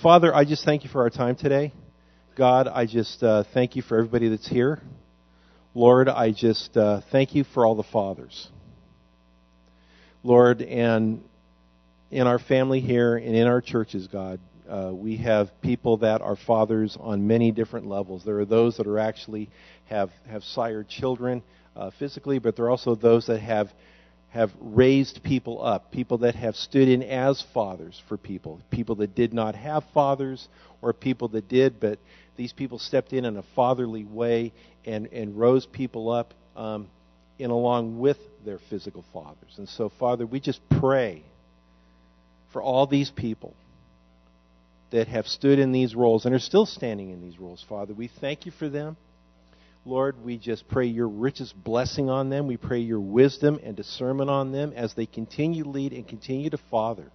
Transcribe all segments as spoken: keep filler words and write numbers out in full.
Father, I just thank you for our time today. God, I just uh, thank you for everybody that's here. Lord, I just uh, thank you for all the fathers. Lord, and in our family here and in our churches, God, uh, we have people that are fathers on many different levels. There are those that are actually have, have sired children uh, physically, but there are also those that have have raised people up, people that have stood in as fathers for people, people that did not have fathers or people that did, but these people stepped in in a fatherly way and, and rose people up um, in along with their physical fathers. And so, Father, we just pray for all these people that have stood in these roles and are still standing in these roles, Father. We thank you for them. Lord, we just pray your richest blessing on them. We pray your wisdom and discernment on them as they continue to lead and continue to father.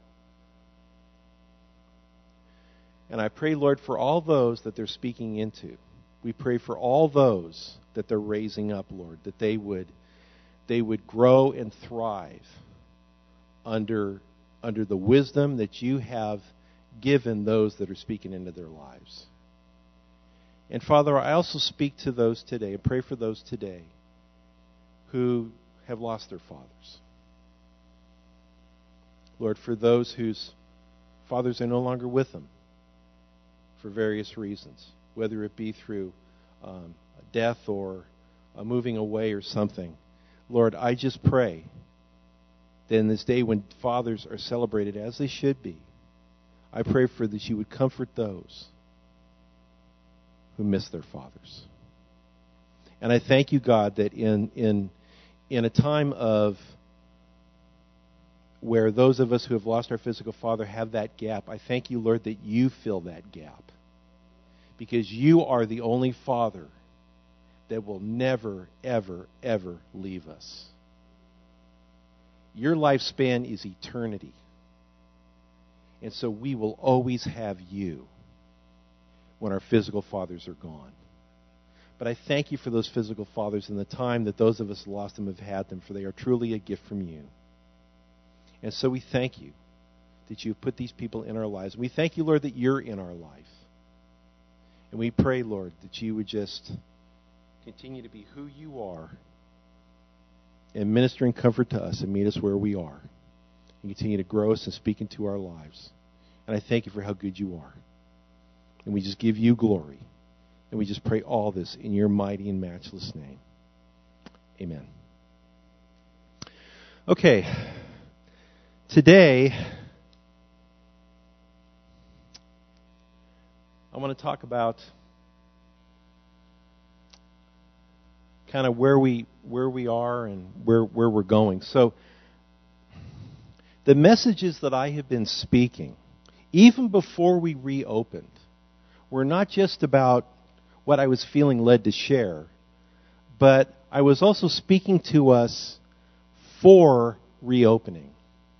And I pray, Lord, for all those that they're speaking into. We pray for all those that they're raising up, Lord, that they would they would grow and thrive under under the wisdom that you have given those that are speaking into their lives. And Father, I also speak to those today and pray for those today who have lost their fathers. Lord, for those whose fathers are no longer with them for various reasons, whether it be through um, death or a moving away or something. Lord, I just pray that in this day when fathers are celebrated as they should be, I pray for that you would comfort those who miss their fathers. And I thank you, God, that in in in a time of where those of us who have lost our physical father have that gap, I thank you, Lord, that you fill that gap. Because you are the only Father that will never, ever, ever leave us. Your lifespan is eternity. And so we will always have you when our physical fathers are gone. But I thank you for those physical fathers and the time that those of us who lost them have had them, for they are truly a gift from you. And so we thank you that you have put these people in our lives. We thank you, Lord, that you're in our life. And we pray, Lord, that you would just continue to be who you are and minister and comfort to us and meet us where we are. And continue to grow us and speak into our lives. And I thank you for how good you are. And we just give you glory. And we just pray all this in your mighty and matchless name. Amen. Okay. Today, I want to talk about kind of where we where we are and where where we're going. So, the messages that I have been speaking, even before we reopened, were not just about what I was feeling led to share, but I was also speaking to us for reopening.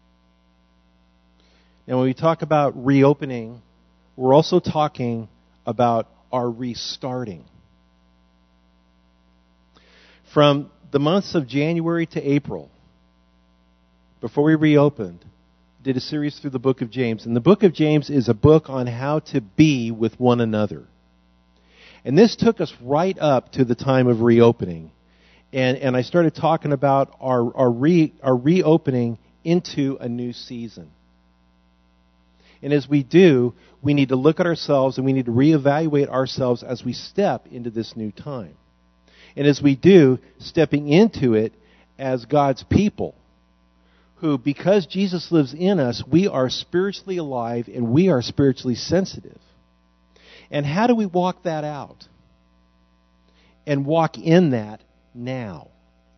Now, when we talk about reopening, we're also talking about our restarting. From the months of January to April, before we reopened, did a series through the book of James. And the book of James is a book on how to be with one another. And this took us right up to the time of reopening. And, and I started talking about our, our, re, our reopening into a new season. And as we do, we need to look at ourselves and we need to reevaluate ourselves as we step into this new time. And as we do, stepping into it as God's people, who, because Jesus lives in us, we are spiritually alive and we are spiritually sensitive. And how do we walk that out? And walk in that now.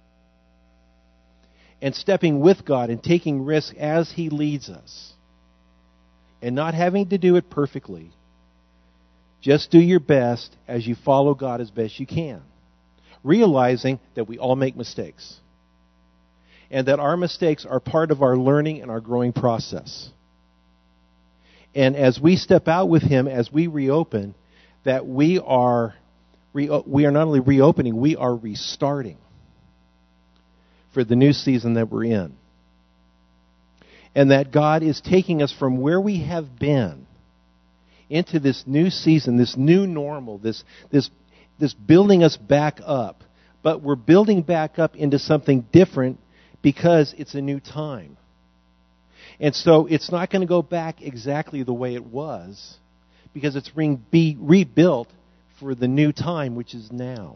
And stepping with God and taking risk as He leads us. And not having to do it perfectly. Just do your best as you follow God as best you can. Realizing that we all make mistakes. And that our mistakes are part of our learning and our growing process. And as we step out with Him, as we reopen, that we are re- we are not only reopening, we are restarting for the new season that we're in. And that God is taking us from where we have been into this new season, this new normal, this this this building us back up. But we're building back up into something different because it's a new time. And so it's not going to go back exactly the way it was, because it's being be rebuilt for the new time, which is now.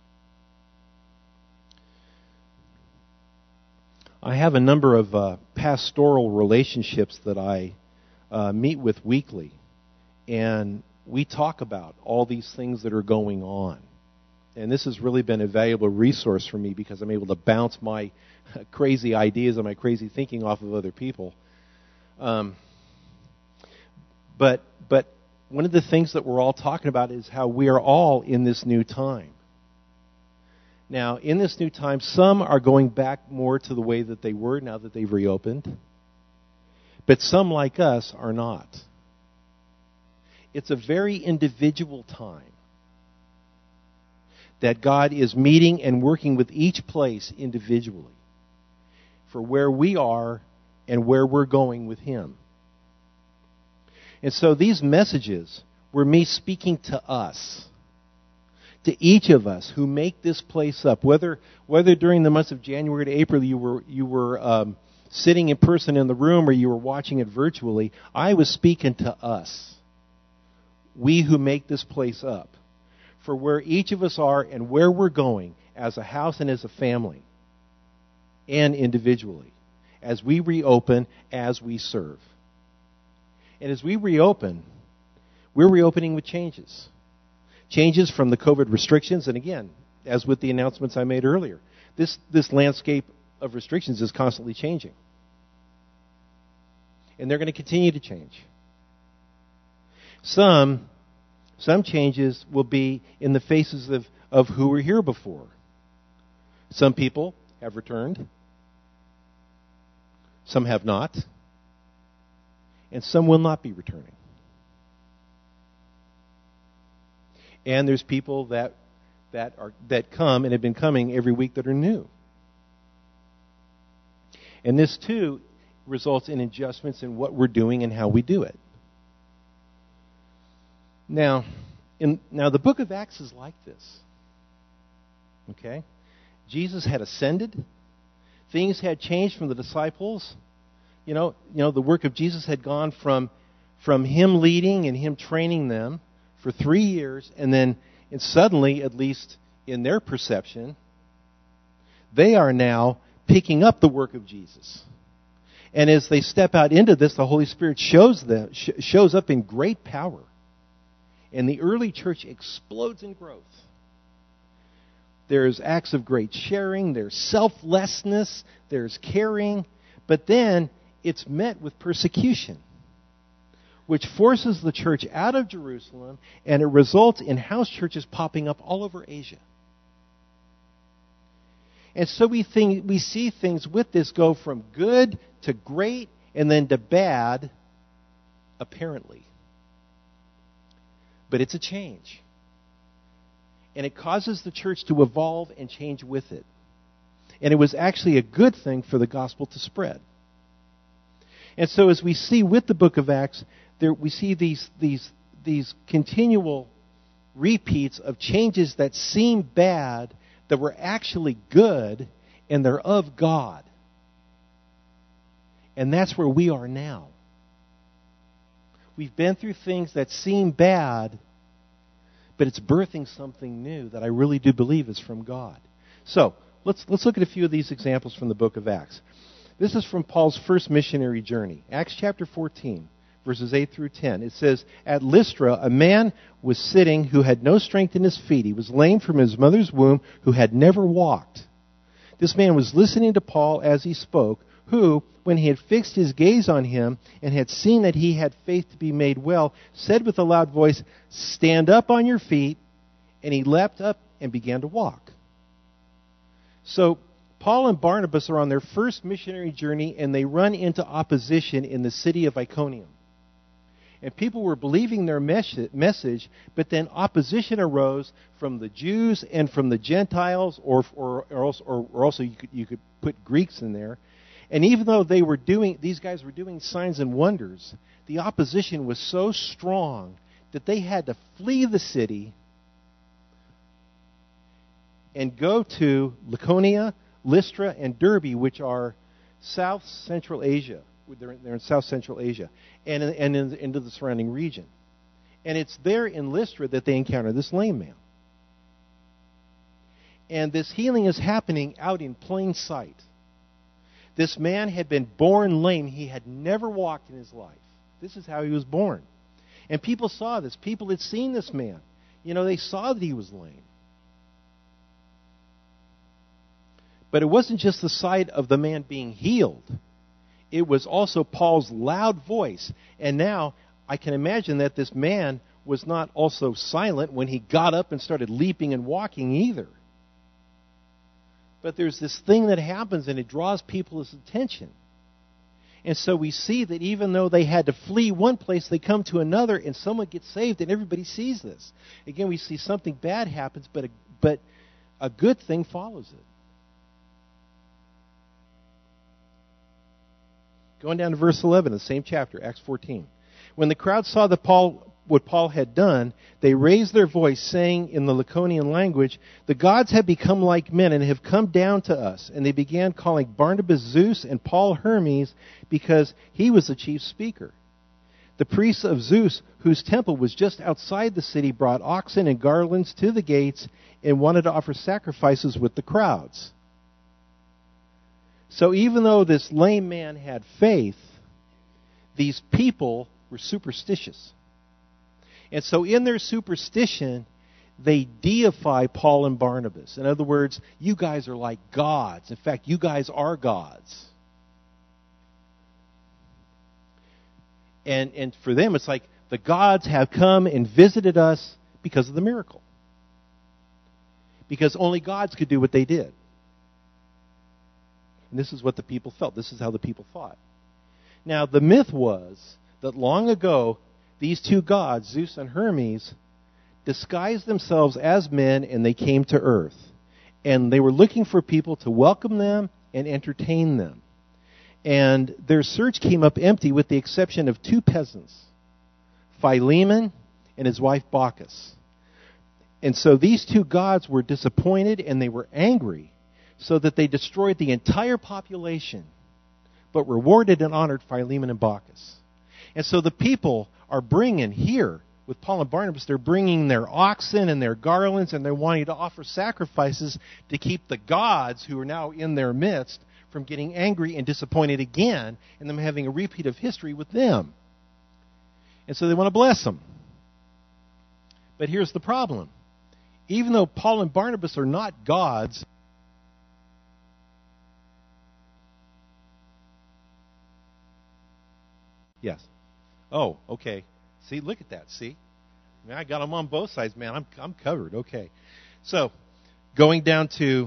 I have a number of uh, pastoral relationships that I uh, meet with weekly, and we talk about all these things that are going on. And this has really been a valuable resource for me, because I'm able to bounce my crazy ideas and my crazy thinking off of other people. Um, but but one of the things that we're all talking about is how we are all in this new time. Now, in this new time, some are going back more to the way that they were now that they've reopened. But some, like us, are not. It's a very individual time that God is meeting and working with each place individually for where we are and where we're going with Him. And so these messages were me speaking to us, to each of us who make this place up. Whether whether during the months of January to April you were you were um, sitting in person in the room or you were watching it virtually, I was speaking to us, we who make this place up, for where each of us are and where we're going as a house and as a family and individually, as we reopen, as we serve. And as we reopen, we're reopening with changes. Changes from the COVID restrictions, and again, as with the announcements I made earlier, this, this landscape of restrictions is constantly changing. And they're going to continue to change. Some, some changes will be in the faces of, of who were here before. Some people have returned. Some have not. And some will not be returning. And there's people that that are that come and have been coming every week that are new. And this too results in adjustments in what we're doing and how we do it. Now, in now the book of Acts is like this. Okay? Jesus had ascended. Things had changed from the disciples. You know, you know, the work of Jesus had gone from from him leading and him training them for three years, and then and suddenly, at least in their perception, they are now picking up the work of Jesus. And as they step out into this, the Holy Spirit shows them sh- shows up in great power. And the early church explodes in growth. There's acts of great sharing, there's selflessness, there's caring, but then it's met with persecution, which forces the church out of Jerusalem, and it results in house churches popping up all over Asia. And so we think we see things with this go from good to great and then to bad, apparently. But it's a change. And it causes the church to evolve and change with it. And it was actually a good thing for the gospel to spread. And so as we see with the book of Acts, there we see these these these continual repeats of changes that seem bad, that were actually good, and they're of God. And that's where we are now. We've been through things that seem bad, but it's birthing something new that I really do believe is from God. So, let's let's look at a few of these examples from the book of Acts. This is from Paul's first missionary journey. Acts chapter fourteen, verses eight through ten. It says, "At Lystra, a man was sitting who had no strength in his feet. He was lame from his mother's womb, who had never walked. This man was listening to Paul as he spoke, who, when he had fixed his gaze on him and had seen that he had faith to be made well, said with a loud voice, 'Stand up on your feet.' And he leapt up and began to walk." So, Paul and Barnabas are on their first missionary journey, and they run into opposition in the city of Iconium. And people were believing their mes- message, but then opposition arose from the Jews and from the Gentiles, or or, or also, or, or also you could you could put Greeks in there. And even though they were doing, these guys were doing signs and wonders, the opposition was so strong that they had to flee the city and go to Laconia, Lystra, and Derbe, which are South Central Asia. They're in, they're in South Central Asia, and, and in, into the surrounding region. And it's there in Lystra that they encounter this lame man. And this healing is happening out in plain sight. This man had been born lame. He had never walked in his life. This is how he was born. And people saw this. People had seen this man. You know, they saw that he was lame. But it wasn't just the sight of the man being healed. It was also Paul's loud voice. And now, I can imagine that this man was not also silent when he got up and started leaping and walking either. But there's this thing that happens, and it draws people's attention. And so we see that even though they had to flee one place, they come to another, and someone gets saved, and everybody sees this. Again, we see something bad happens, but a, but a good thing follows it. Going down to verse eleven, the same chapter, Acts fourteen. When the crowd saw that Paul, what Paul had done, they raised their voice, saying in the Laconian language, "The gods have become like men and have come down to us." And they began calling Barnabas Zeus and Paul Hermes, because he was the chief speaker. The priests of Zeus, whose temple was just outside the city, brought oxen and garlands to the gates and wanted to offer sacrifices with the crowds. So even though this lame man had faith, these people were superstitious. And so in their superstition, they deify Paul and Barnabas. In other words, you guys are like gods. In fact, you guys are gods. And, and for them, it's like the gods have come and visited us because of the miracle. Because only gods could do what they did. And this is what the people felt. This is how the people thought. Now, the myth was that long ago, these two gods, Zeus and Hermes, disguised themselves as men, and they came to earth. And they were looking for people to welcome them and entertain them. And their search came up empty with the exception of two peasants, Philemon and his wife Bacchus. And so these two gods were disappointed and they were angry, so that they destroyed the entire population, but rewarded and honored Philemon and Bacchus. And so the people are bringing here, with Paul and Barnabas, they're bringing their oxen and their garlands, and they're wanting to offer sacrifices to keep the gods who are now in their midst from getting angry and disappointed again, and them having a repeat of history with them. And so they want to bless them. But here's the problem. Even though Paul and Barnabas are not gods, yes. Oh, okay. See, look at that. See? Man, I got them on both sides, man. I'm I'm covered. Okay. So, going down to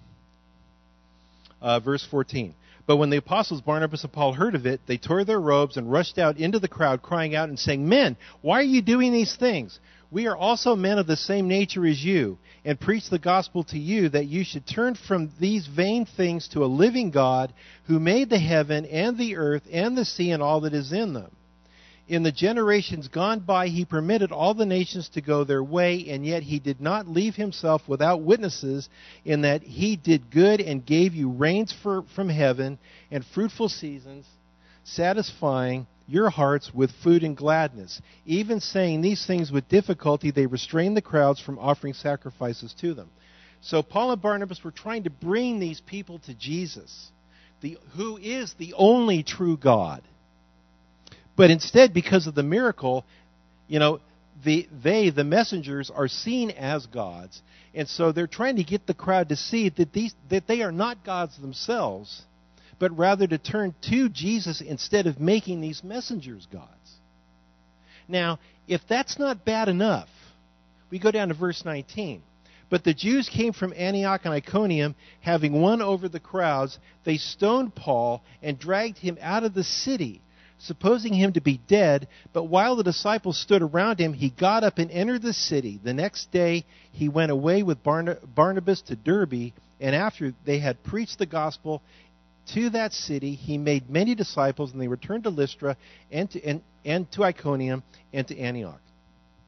uh, verse fourteen. But when the apostles Barnabas and Paul heard of it, they tore their robes and rushed out into the crowd, crying out and saying, "Men, why are you doing these things? We are also men of the same nature as you, and preach the gospel to you, that you should turn from these vain things to a living God, who made the heaven and the earth and the sea and all that is in them. In the generations gone by, he permitted all the nations to go their way, and yet he did not leave himself without witnesses, in that he did good and gave you rains for, from heaven and fruitful seasons, satisfying your hearts with food and gladness." Even saying these things with difficulty, they restrained the crowds from offering sacrifices to them. So Paul and Barnabas were trying to bring these people to Jesus, the, who is the only true God. But instead, because of the miracle, you know, the, they, the messengers, are seen as gods. And so they're trying to get the crowd to see that these that they are not gods themselves, but rather to turn to Jesus instead of making these messengers gods. Now, if that's not bad enough, we go down to verse nineteen. But the Jews came from Antioch and Iconium, having won over the crowds. They stoned Paul and dragged him out of the city, supposing him to be dead. But while the disciples stood around him, he got up and entered the city. The next day he went away with Barna- Barnabas to Derbe, and after they had preached the gospel to that city, he made many disciples, and they returned to Lystra and to, and, and to Iconium and to Antioch.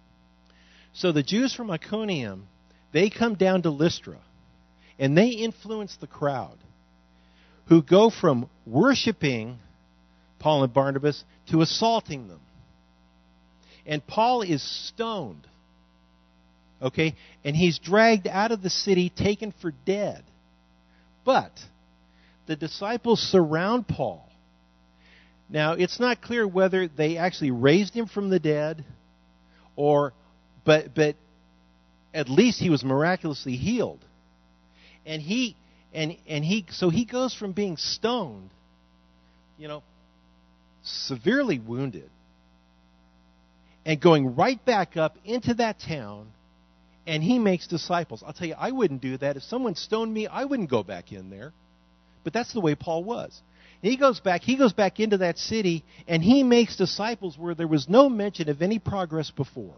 So the Jews from Iconium, they come down to Lystra, and they influence the crowd, who go from worshiping Paul and Barnabas to assaulting them. And Paul is stoned. Okay? And he's dragged out of the city, taken for dead. But the disciples surround Paul. Now, it's not clear whether they actually raised him from the dead, or but but at least he was miraculously healed. And he and and he so he goes from being stoned, you know, severely wounded, and going right back up into that town, and he makes disciples. I'll tell you, I wouldn't do that. If someone stoned me, I wouldn't go back in there. But that's the way Paul was. And he goes back, he goes back into that city, and he makes disciples where there was no mention of any progress before.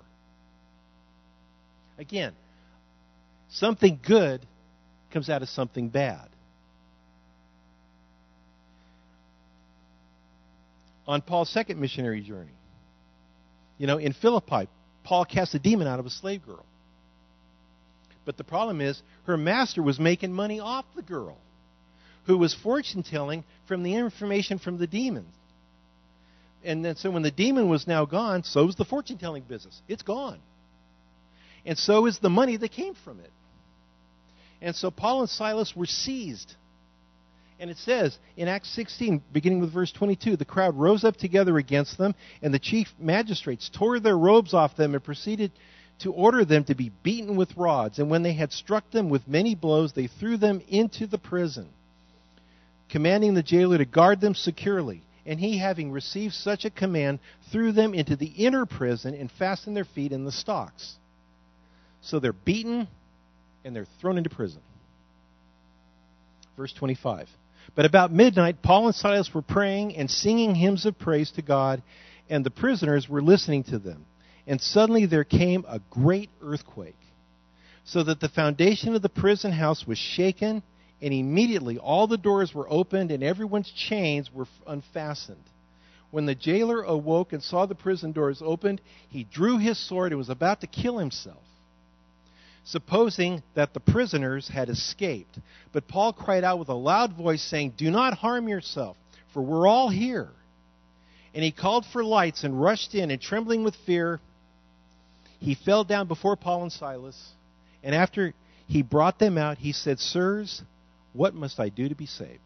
Again, something good comes out of something bad. On Paul's second missionary journey, you know, in Philippi, Paul cast a demon out of a slave girl. But the problem is, her master was making money off the girl, who was fortune-telling from the information from the demon. And then so when the demon was now gone, so was the fortune-telling business. It's gone. And so is the money that came from it. And so Paul and Silas were seized. And it says in Acts sixteen, beginning with verse twenty-two, the crowd rose up together against them, and the chief magistrates tore their robes off them and proceeded to order them to be beaten with rods. And when they had struck them with many blows, they threw them into the prison, commanding the jailer to guard them securely. And he, having received such a command, threw them into the inner prison and fastened their feet in the stocks. So they're beaten and they're thrown into prison. Verse twenty-five. But about midnight, Paul and Silas were praying and singing hymns of praise to God, and the prisoners were listening to them. And suddenly there came a great earthquake, so that the foundation of the prison house was shaken, and immediately all the doors were opened and everyone's chains were unfastened. When the jailer awoke and saw the prison doors opened, he drew his sword and was about to kill himself, supposing that the prisoners had escaped. But Paul cried out with a loud voice, saying, "Do not harm yourself, for we're all here." And he called for lights and rushed in, and trembling with fear, he fell down before Paul and Silas. And after he brought them out, he said, "Sirs, what must I do to be saved?"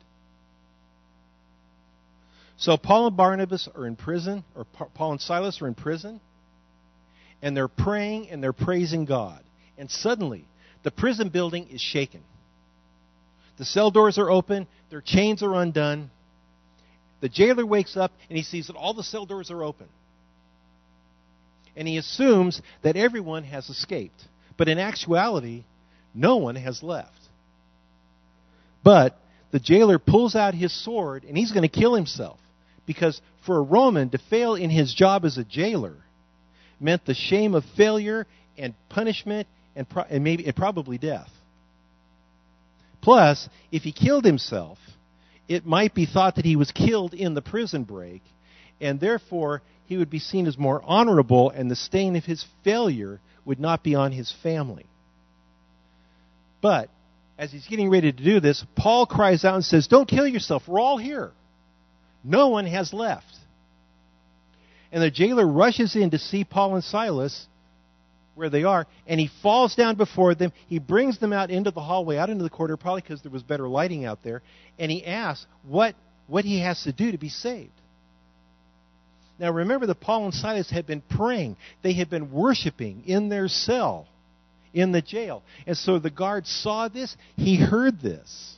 So Paul and Barnabas are in prison, or Paul and Silas are in prison, and they're praying and they're praising God. And suddenly, the prison building is shaken. The cell doors are open, their chains are undone. The jailer wakes up and he sees that all the cell doors are open. And he assumes that everyone has escaped. But in actuality, no one has left. But the jailer pulls out his sword and he's going to kill himself. Because for a Roman to fail in his job as a jailer meant the shame of failure and punishment and, pro- and maybe and probably death. Plus, if he killed himself, it might be thought that he was killed in the prison break, and therefore he would be seen as more honorable, and the stain of his failure would not be on his family. But as he's getting ready to do this, Paul cries out and says, "Don't kill yourself. We're all here. No one has left." And the jailer rushes in to see Paul and Silas where they are, and he falls down before them. He brings them out into the hallway, out into the corridor, probably because there was better lighting out there, and he asks what, what he has to do to be saved. Now remember that Paul and Silas had been praying. They had been worshiping in their cell, in the jail. And so the guard saw this. He heard this.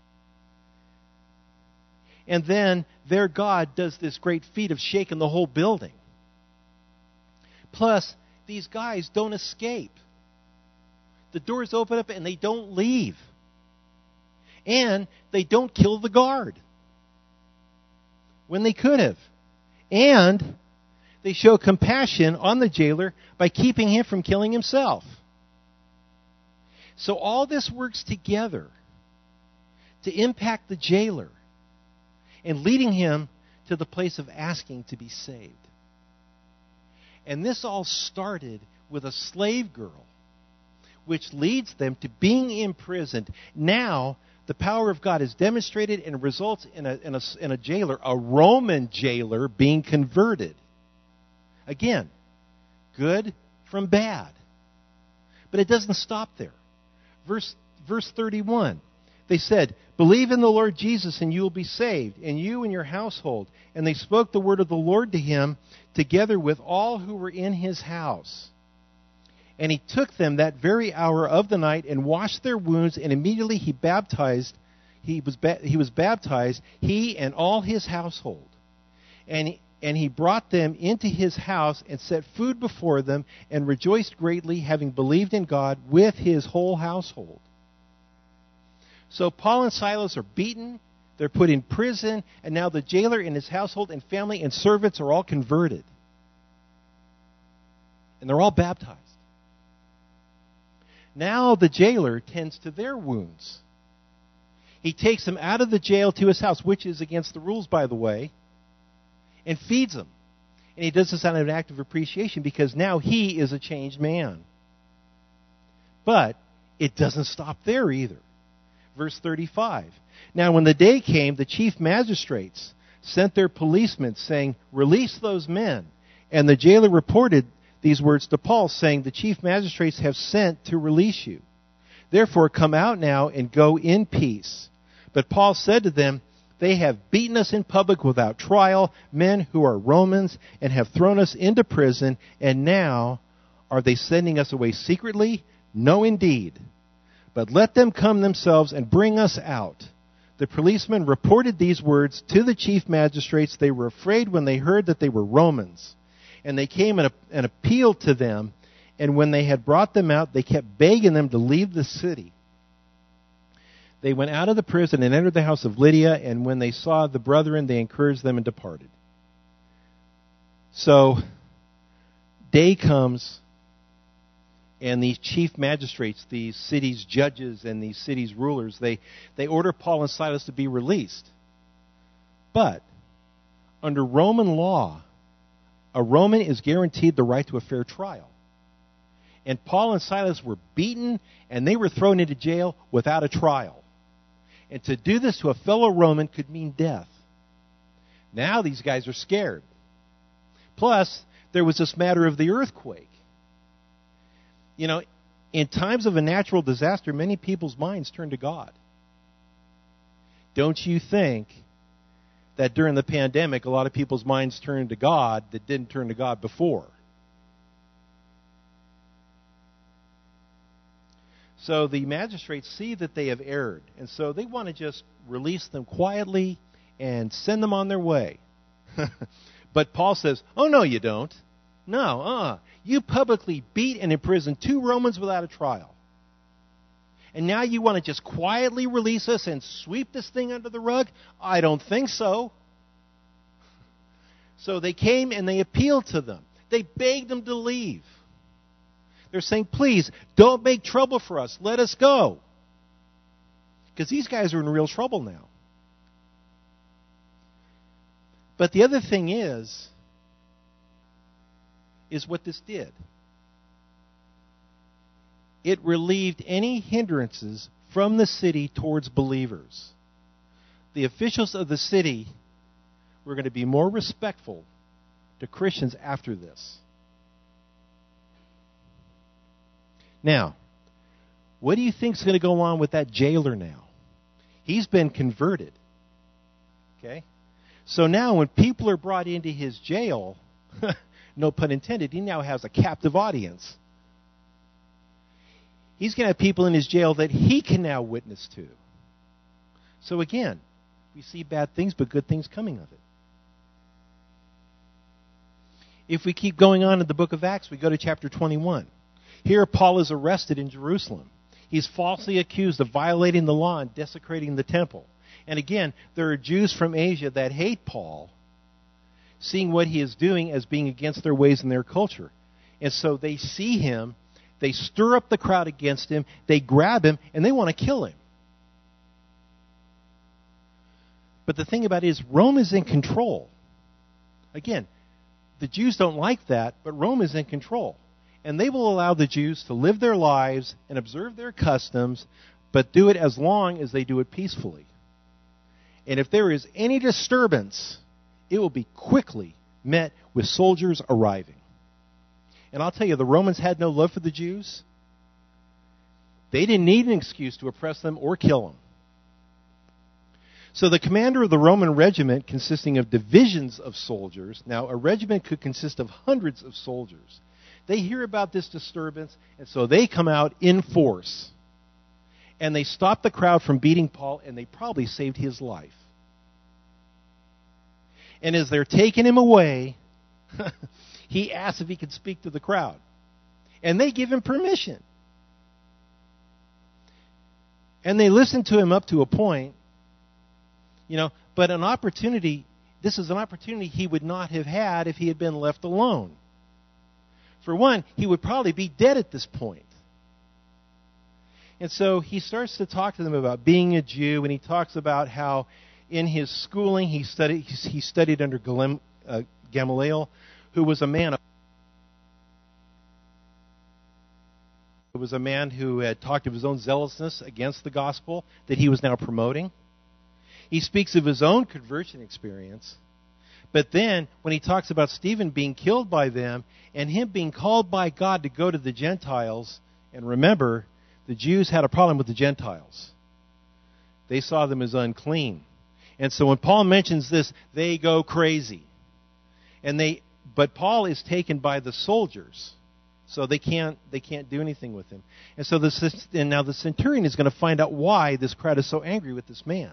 And then their God does this great feat of shaking the whole building. Plus, these guys don't escape. The doors open up and they don't leave. And they don't kill the guard when they could have. And they show compassion on the jailer by keeping him from killing himself. So all this works together to impact the jailer and leading him to the place of asking to be saved. And this all started with a slave girl, which leads them to being imprisoned. Now, the power of God is demonstrated and results in a, in a, in a jailer, a Roman jailer, being converted. Again, good from bad. But it doesn't stop there. Verse, verse thirty-one, they said, "Believe in the Lord Jesus and you will be saved, and you and your household." And they spoke the word of the Lord to him, together with all who were in his house. And he took them that very hour of the night and washed their wounds, and immediately he baptized. He was ba- he was baptized, he and all his household. And he, and he brought them into his house and set food before them, and rejoiced greatly, having believed in God with his whole household. So Paul and Silas are beaten, they're put in prison, and now the jailer and his household and family and servants are all converted. And they're all baptized. Now the jailer tends to their wounds. He takes them out of the jail to his house, which is against the rules, by the way, and feeds them. And he does this out of an act of appreciation because now he is a changed man. But it doesn't stop there either. Verse thirty-five. Now when the day came, the chief magistrates sent their policemen, saying, "Release those men." And the jailer reported these words to Paul, saying, "The chief magistrates have sent to release you. Therefore come out now and go in peace." But Paul said to them, "They have beaten us in public without trial, men who are Romans, and have thrown us into prison, and now are they sending us away secretly? No, indeed. But let them come themselves and bring us out." The policemen reported these words to the chief magistrates. They were afraid when they heard that they were Romans. And they came and, and appealed to them. And when they had brought them out, they kept begging them to leave the city. They went out of the prison and entered the house of Lydia. And when they saw the brethren, they encouraged them and departed. So, day comes, and these chief magistrates, these city's judges and these city's rulers, they, they order Paul and Silas to be released. But, under Roman law, a Roman is guaranteed the right to a fair trial. And Paul and Silas were beaten, and they were thrown into jail without a trial. And to do this to a fellow Roman could mean death. Now these guys are scared. Plus, there was this matter of the earthquake. You know, in times of a natural disaster, many people's minds turn to God. Don't you think that during the pandemic, a lot of people's minds turned to God that didn't turn to God before? So the magistrates see that they have erred, and so they want to just release them quietly and send them on their way. But Paul says, "Oh, no, you don't. No, uh-uh. You publicly beat and imprisoned two Romans without a trial. And now you want to just quietly release us and sweep this thing under the rug? I don't think so." So they came and they appealed to them. They begged them to leave. They're saying, "Please, don't make trouble for us. Let us go." Because these guys are in real trouble now. But the other thing is, is what this did. It relieved any hindrances from the city towards believers. The officials of the city were going to be more respectful to Christians after this. Now, what do you think is going to go on with that jailer now? He's been converted. Okay? So now when people are brought into his jail, no pun intended, he now has a captive audience. He's going to have people in his jail that he can now witness to. So again, we see bad things, but good things coming of it. If we keep going on in the book of Acts, we go to chapter twenty-one. Here Paul is arrested in Jerusalem. He's falsely accused of violating the law and desecrating the temple. And again, there are Jews from Asia that hate Paul, seeing what he is doing as being against their ways and their culture. And so they see him, they stir up the crowd against him, they grab him, and they want to kill him. But the thing about it is, Rome is in control. Again, the Jews don't like that, but Rome is in control. And they will allow the Jews to live their lives and observe their customs, but do it as long as they do it peacefully. And if there is any disturbance, it will be quickly met with soldiers arriving. And I'll tell you, the Romans had no love for the Jews. They didn't need an excuse to oppress them or kill them. So the commander of the Roman regiment, consisting of divisions of soldiers, now a regiment could consist of hundreds of soldiers. They hear about this disturbance, and so they come out in force. And they stop the crowd from beating Paul, and they probably saved his life. And as they're taking him away, he asks if he can speak to the crowd. And they give him permission. And they listen to him up to a point, you know, but an opportunity, this is an opportunity he would not have had if he had been left alone. For one, he would probably be dead at this point. And so he starts to talk to them about being a Jew, and he talks about how in his schooling he studied he studied under Gamaliel, who was a man who was a man who had talked of his own zealousness against the gospel that he was now promoting. He speaks of his own conversion experience. But then, when he talks about Stephen being killed by them and him being called by God to go to the Gentiles, and remember, the Jews had a problem with the Gentiles. They saw them as unclean. And so when Paul mentions this, they go crazy. And they, but Paul is taken by the soldiers, so they can't they can't do anything with him. And so the and now the centurion is going to find out why this crowd is so angry with this man.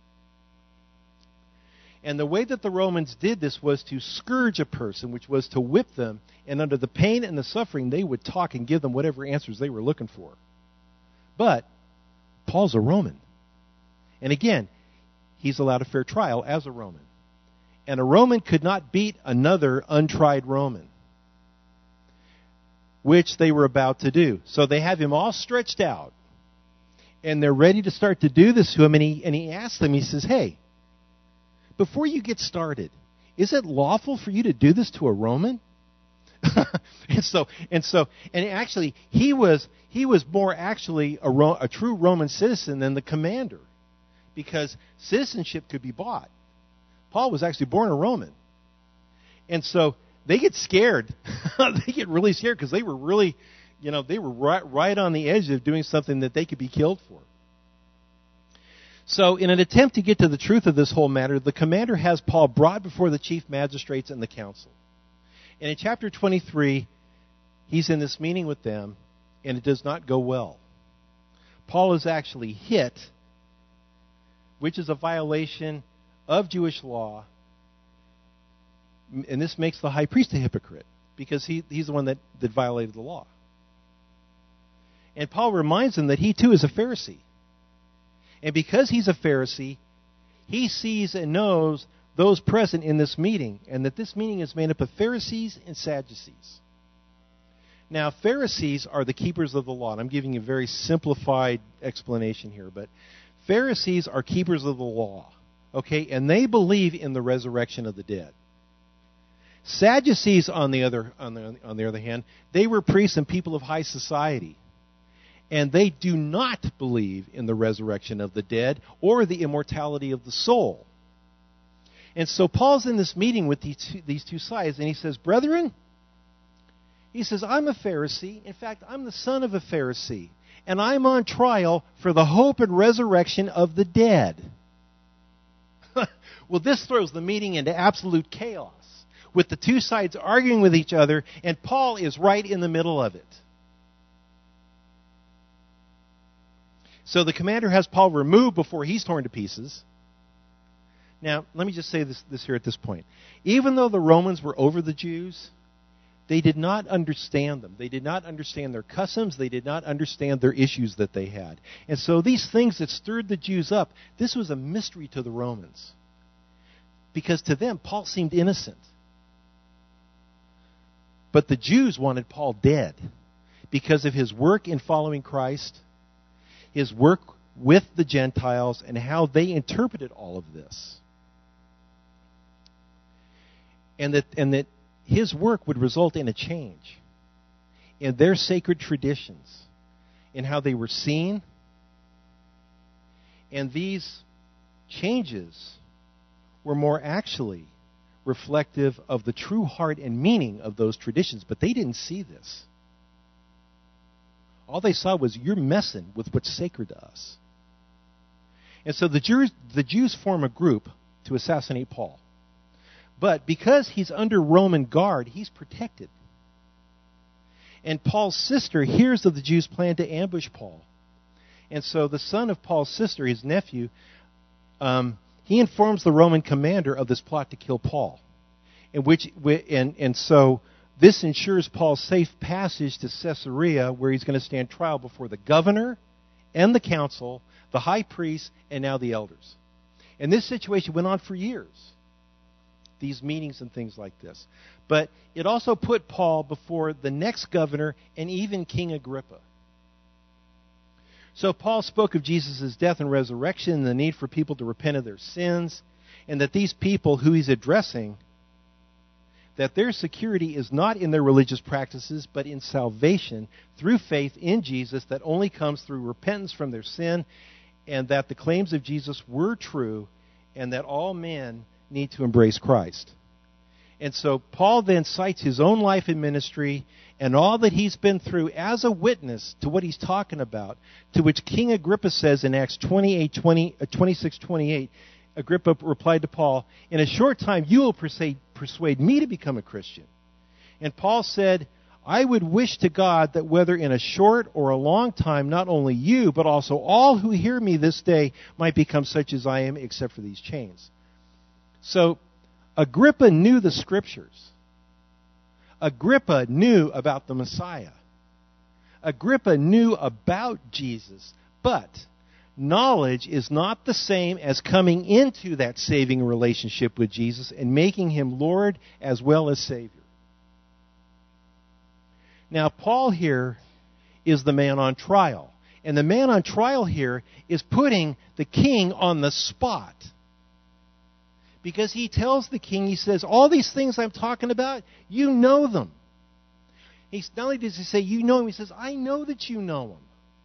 And the way that the Romans did this was to scourge a person, which was to whip them, and under the pain and the suffering, they would talk and give them whatever answers they were looking for. But Paul's a Roman. And again, he's allowed a fair trial as a Roman. And a Roman could not beat another untried Roman, which they were about to do. So they have him all stretched out, and they're ready to start to do this to him. And he, and he asks them, he says, hey, before you get started, is it lawful for you to do this to a Roman? and so, and so, and actually, he was he was more actually a, Ro- a true Roman citizen than the commander, because citizenship could be bought. Paul was actually born a Roman, and so they get scared. They get really scared because they were really, you know, they were right right on the edge of doing something that they could be killed for. So, in an attempt to get to the truth of this whole matter, the commander has Paul brought before the chief magistrates and the council. And in chapter twenty-three, he's in this meeting with them, and it does not go well. Paul is actually hit, which is a violation of Jewish law, and this makes the high priest a hypocrite, because he, he's the one that, that violated the law. And Paul reminds him that he too is a Pharisee. And because he's a Pharisee, he sees and knows those present in this meeting, and that this meeting is made up of Pharisees and Sadducees. Now, Pharisees are the keepers of the law, and I'm giving you a very simplified explanation here, but Pharisees are keepers of the law, okay, and they believe in the resurrection of the dead. Sadducees, on the other on the, on the other hand, they were priests and people of high society. And they do not believe in the resurrection of the dead or the immortality of the soul. And so Paul's in this meeting with these two, these two sides, and he says, brethren, he says, I'm a Pharisee. In fact, I'm the son of a Pharisee. And I'm on trial for the hope and resurrection of the dead. Well, this throws the meeting into absolute chaos, with the two sides arguing with each other, and Paul is right in the middle of it. So the commander has Paul removed before he's torn to pieces. Now, let me just say this, this here at this point. Even though the Romans were over the Jews, they did not understand them. They did not understand their customs. They did not understand their issues that they had. And so these things that stirred the Jews up, this was a mystery to the Romans. Because to them, Paul seemed innocent. But the Jews wanted Paul dead because of his work in following Christ, his work with the Gentiles, and how they interpreted all of this. And that, and that his work would result in a change. in their sacred traditions, in how they were seen. And these changes were more actually reflective of the true heart and meaning of those traditions, but they didn't see this. All they saw was, you're messing with what's sacred to us. And so the Jews, the Jews form a group to assassinate Paul. But because he's under Roman guard, he's protected. And Paul's sister hears of the Jews' plan to ambush Paul. And so the son of Paul's sister, his nephew, um, he informs the Roman commander of this plot to kill Paul. And, which, and, and so this ensures Paul's safe passage to Caesarea, where he's going to stand trial before the governor and the council, the high priest, and now the elders. And this situation went on for years, these meetings and things like this. But it also put Paul before the next governor and even King Agrippa. So Paul spoke of Jesus' death and resurrection and the need for people to repent of their sins, and that these people who he's addressing, that their security is not in their religious practices, but in salvation through faith in Jesus that only comes through repentance from their sin, and that the claims of Jesus were true, and that all men need to embrace Christ. And so Paul then cites his own life and ministry and all that he's been through as a witness to what he's talking about, to which King Agrippa says in Acts twenty-eight, twenty, uh, twenty-six, twenty-eight, Agrippa replied to Paul, in a short time you will persuade, persuade me to become a Christian. And Paul said, I would wish to God that whether in a short or a long time, not only you, but also all who hear me this day might become such as I am, except for these chains. So Agrippa knew the Scriptures. Agrippa knew about the Messiah. Agrippa knew about Jesus. But knowledge is not the same as coming into that saving relationship with Jesus and making him Lord as well as Savior. Now, Paul here is the man on trial. And the man on trial here is putting the king on the spot. Because he tells the king, he says, all these things I'm talking about, you know them. He's, not only does he say, you know him, he says, I know that you know him.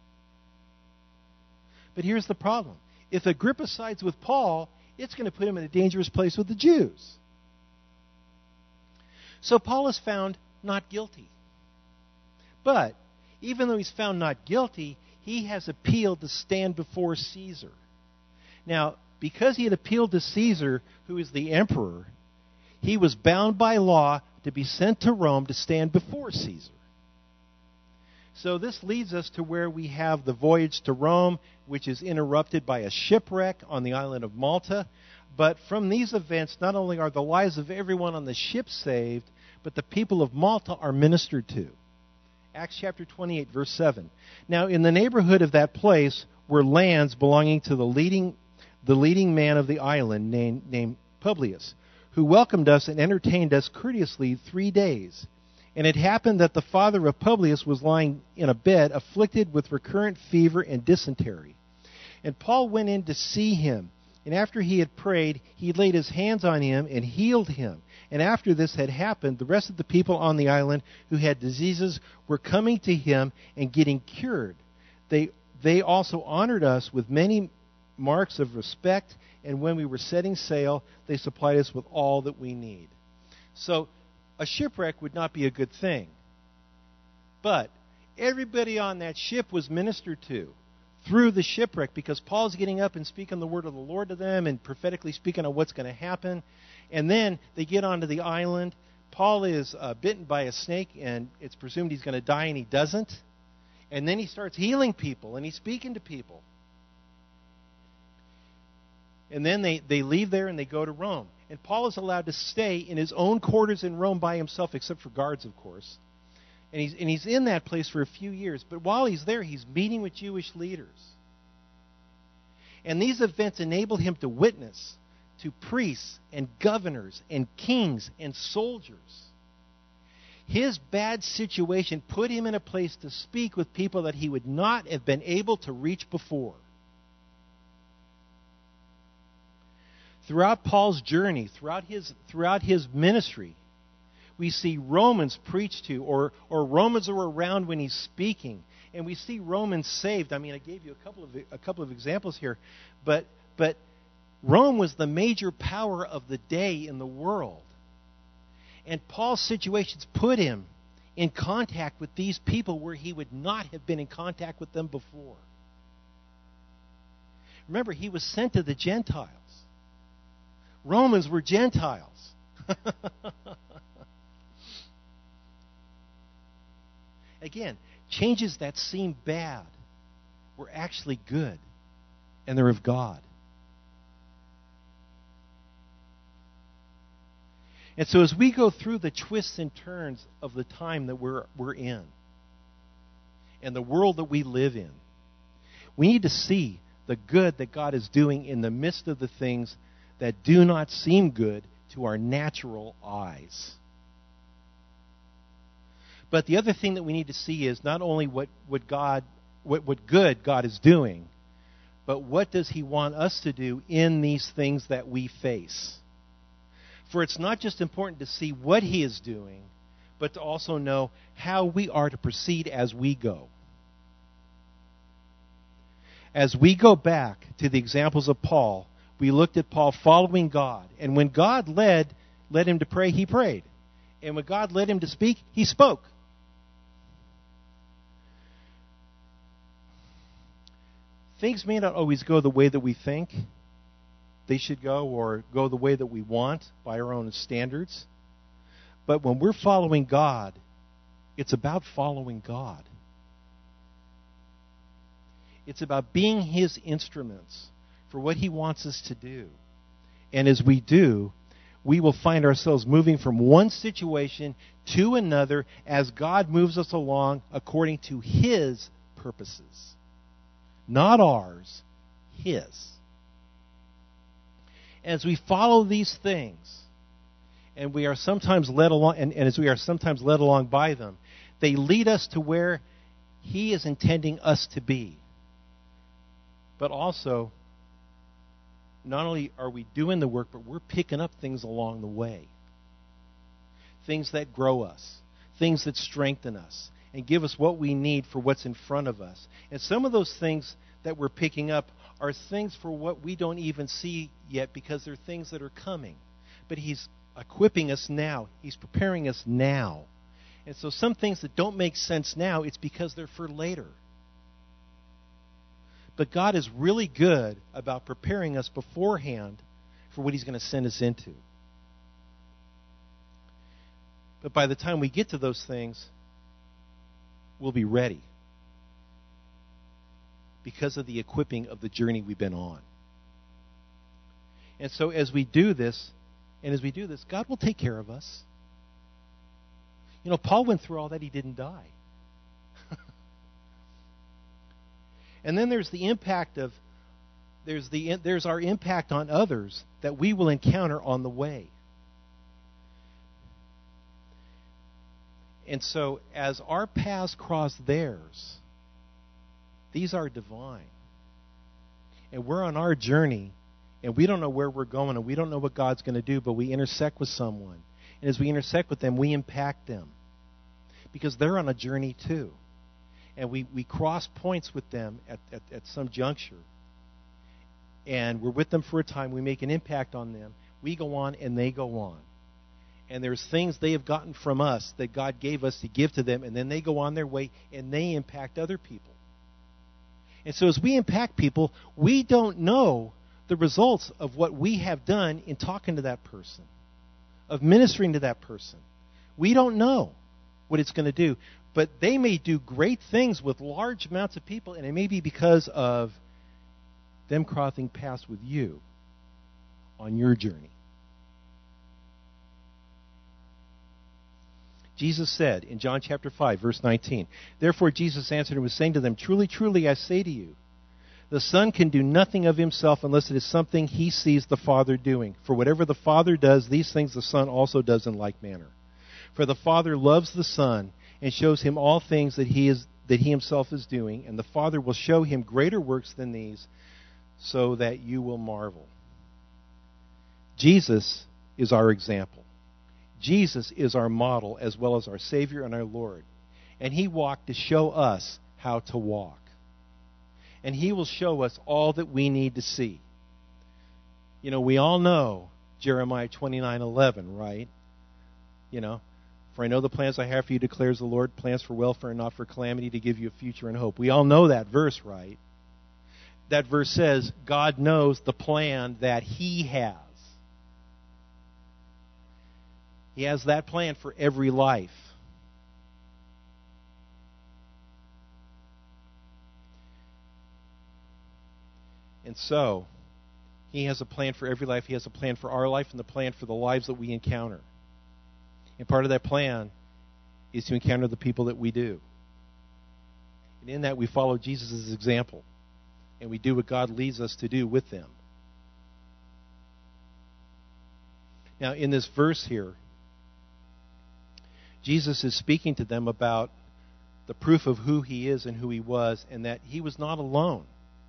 But here's the problem. If Agrippa sides with Paul, it's going to put him in a dangerous place with the Jews. So Paul is found not guilty. But even though he's found not guilty, he has appealed to stand before Caesar. Now, because he had appealed to Caesar, who is the emperor, he was bound by law to be sent to Rome to stand before Caesar. So this leads us to where we have the voyage to Rome, which is interrupted by a shipwreck on the island of Malta. But from these events, not only are the lives of everyone on the ship saved, but the people of Malta are ministered to. Acts chapter twenty-eight, verse seven. Now, in the neighborhood of that place were lands belonging to the leading, the leading man of the island, named, named Publius, who welcomed us and entertained us courteously three days. And it happened that the father of Publius was lying in a bed, afflicted with recurrent fever and dysentery. And Paul went in to see him. And after he had prayed, he laid his hands on him and healed him. And after this had happened, the rest of the people on the island who had diseases were coming to him and getting cured. They, they also honored us with many marks of respect, and when we were setting sail, they supplied us with all that we need. So, a shipwreck would not be a good thing. But everybody on that ship was ministered to through the shipwreck, because Paul's getting up and speaking the word of the Lord to them and prophetically speaking on what's going to happen. And then they get onto the island. Paul is uh, bitten by a snake, and it's presumed he's going to die, and he doesn't. And then he starts healing people, and he's speaking to people. And then they, they leave there and they go to Rome. And Paul is allowed to stay in his own quarters in Rome by himself, except for guards, of course. And he's, and he's in that place for a few years. But while he's there, he's meeting with Jewish leaders. And these events enable him to witness to priests and governors and kings and soldiers. His bad situation put him in a place to speak with people that he would not have been able to reach before. Throughout Paul's journey, throughout his, throughout his ministry, We see Romans preached to, or, or Romans are around when he's speaking. And we see Romans saved. I mean, I gave you a couple of a couple of examples here. But but Rome was the major power of the day in the world. And Paul's situations put him in contact with these people where he would not have been in contact with them before. Remember, he was sent to the Gentiles. Romans were Gentiles. Again, changes that seem bad were actually good, and they're of God. And so as we go through the twists and turns of the time that we're, we're in, and the world that we live in, we need to see the good that God is doing in the midst of the things that do not seem good to our natural eyes. But the other thing that we need to see is not only what, what God, what, what good God is doing, but what does He want us to do in these things that we face. For it's not just important to see what He is doing, but to also know how we are to proceed as we go. As we go back to the examples of Paul, we looked at Paul following God. And when God led, led him to pray, he prayed. And when God led him to speak, he spoke. Things may not always go the way that we think they should go, or go the way that we want by our own standards. But when we're following God, it's about following God. It's about being His instruments for what He wants us to do. And as we do, we will find ourselves moving from one situation to another as God moves us along according to His purposes. Not ours, His. As we follow these things, and we are sometimes led along, and, and as we are sometimes led along by them, they lead us to where He is intending us to be. But also, not only are we doing the work, but we're picking up things along the way. Things that grow us, things that strengthen us, and give us what we need for what's in front of us. And some of those things that we're picking up are things for what we don't even see yet, because they're things that are coming. But He's equipping us now. He's preparing us now. And so some things that don't make sense now, it's because they're for later. But God is really good about preparing us beforehand for what He's going to send us into. But by the time we get to those things, we'll be ready because of the equipping of the journey we've been on. And so as we do this, and as we do this, God will take care of us. You know, Paul went through all that. He didn't die. And then there's the impact of, there's the there's our impact on others that we will encounter on the way. And so as our paths cross theirs, these are divine. And we're on our journey, and we don't know where we're going, and we don't know what God's going to do, but we intersect with someone. And as we intersect with them, we impact them. Because they're on a journey too. And we, we cross points with them at, at, at some juncture. And we're with them for a time. We make an impact on them. We go on and they go on. And there's things they have gotten from us that God gave us to give to them. And then they go on their way and they impact other people. And so as we impact people, we don't know the results of what we have done in talking to that person, of ministering to that person. We don't know what it's going to do. But they may do great things with large amounts of people, and it may be because of them crossing paths with you on your journey. Jesus said in John chapter five, verse nineteen, "Therefore Jesus answered and was saying to them, Truly, truly, I say to you, the Son can do nothing of Himself unless it is something He sees the Father doing. For whatever the Father does, these things the Son also does in like manner. For the Father loves the Son and shows Him all things that he is that he Himself is doing, and the Father will show Him greater works than these, so that you will marvel." Jesus is our example. Jesus is our model as well as our Savior and our Lord. And he walked to show us how to walk. And he will show us all that we need to see. You know, we all know Jeremiah twenty-nine eleven, right? You know, for I know the plans I have for you, declares the Lord, plans for welfare and not for calamity, to give you a future and hope. We all know that verse, right? That verse says God knows the plan that he has. He has that plan for every life. And so, he has a plan for every life. He has a plan for our life and the plan for the lives that we encounter. And part of that plan is to encounter the people that we do. And in that, we follow Jesus' example. And we do what God leads us to do with them. Now, in this verse here, Jesus is speaking to them about the proof of who he is and who he was, and that he was not alone.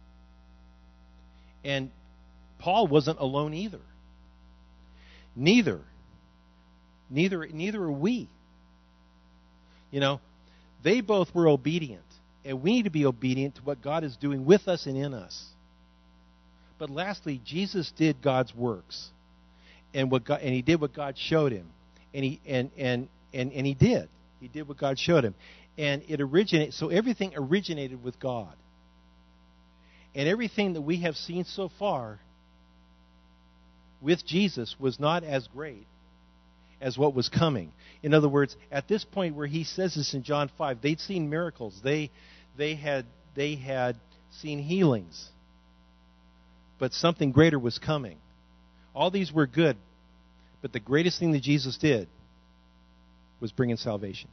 And Paul wasn't alone either. Neither. Neither, neither are we. You know, they both were obedient. And we need to be obedient to what God is doing with us and in us. But lastly, Jesus did God's works. And what God, and he did what God showed him. And he and and, and, and he did. He did what God showed him. And it originated so everything originated with God. And everything that we have seen so far with Jesus was not as great as what was coming. In other words, at this point where he says this in John five, they'd seen miracles. They they had they had seen healings. But something greater was coming. All these were good, but the greatest thing that Jesus did was bringing salvation.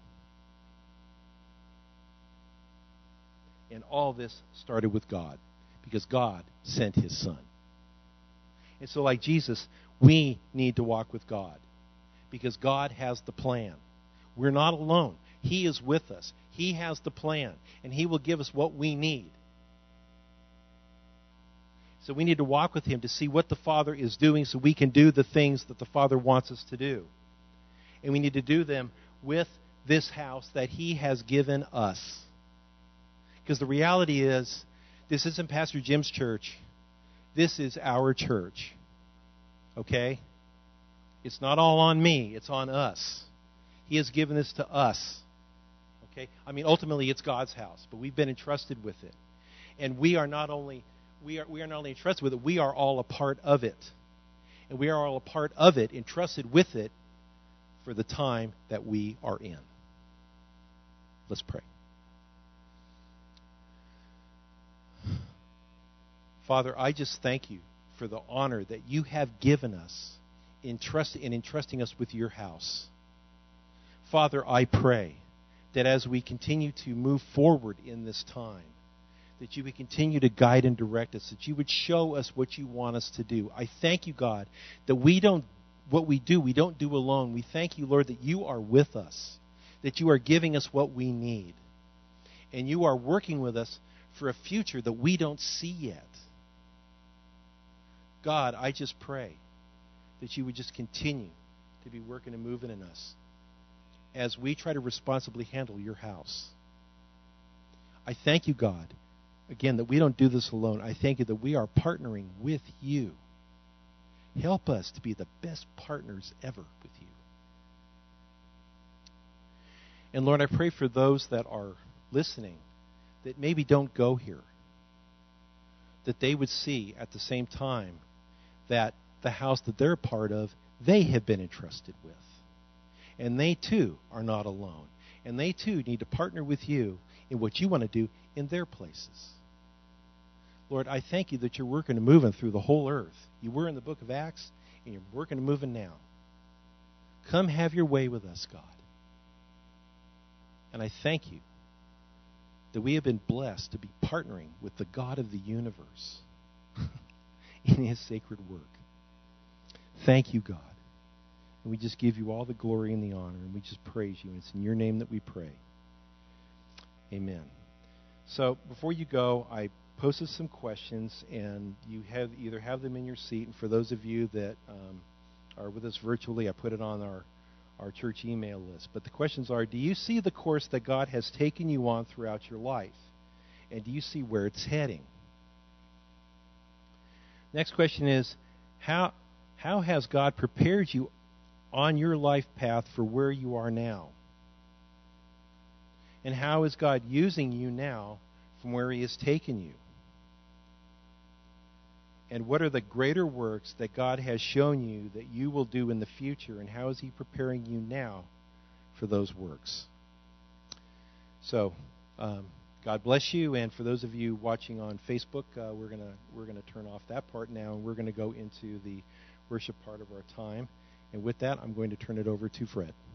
And all this started with God, because God sent his Son. And so like Jesus, we need to walk with God, because God has the plan. We're not alone. He is with us. He has the plan, and he will give us what we need. So we need to walk with him to see what the Father is doing so we can do the things that the Father wants us to do. And we need to do them with this house that he has given us. Because the reality is, this isn't Pastor Jim's church. This is our church. Okay? It's not all on me. It's on us. He has given this to us. Okay? I mean, ultimately, it's God's house, but we've been entrusted with it. And we are not only we are we are not only entrusted with it, we are all a part of it. And we are all a part of it, entrusted with it for the time that we are in. Let's pray. Father, I just thank you for the honor that you have given us in, trust, in entrusting us with your house. Father, I pray that as we continue to move forward in this time, that you would continue to guide and direct us, that you would show us what you want us to do. I thank you, God, that we don't, what we do, we don't do alone. We thank you, Lord, that you are with us, that you are giving us what we need, and you are working with us for a future that we don't see yet. God, I just pray that you would just continue to be working and moving in us as we try to responsibly handle your house. I thank you, God, again, that we don't do this alone. I thank you that we are partnering with you. Help us to be the best partners ever with you. And Lord, I pray for those that are listening that maybe don't go here, that they would see at the same time that the house that they're part of, they have been entrusted with. And they too are not alone. And they too need to partner with you in what you want to do in their places. Lord, I thank you that you're working and moving through the whole earth. You were in the book of Acts, and you're working and moving now. Come have your way with us, God. And I thank you that we have been blessed to be partnering with the God of the universe in his sacred work. Thank you, God. And we just give you all the glory and the honor, and we just praise you. And it's in your name that we pray. Amen. So before you go, I posted some questions, and you have either have them in your seat, and for those of you that um, are with us virtually, I put it on our our church email list. But the questions are, do you see the course that God has taken you on throughout your life? And do you see where it's heading? Next question is, how, how has God prepared you on your life path for where you are now? And how is God using you now from where He has taken you? And what are the greater works that God has shown you that you will do in the future? And how is He preparing you now for those works? So, um, God bless you. And for those of you watching on Facebook, uh, we're gonna we're gonna turn off that part now, and we're gonna go into the worship part of our time. And with that, I'm going to turn it over to Fred.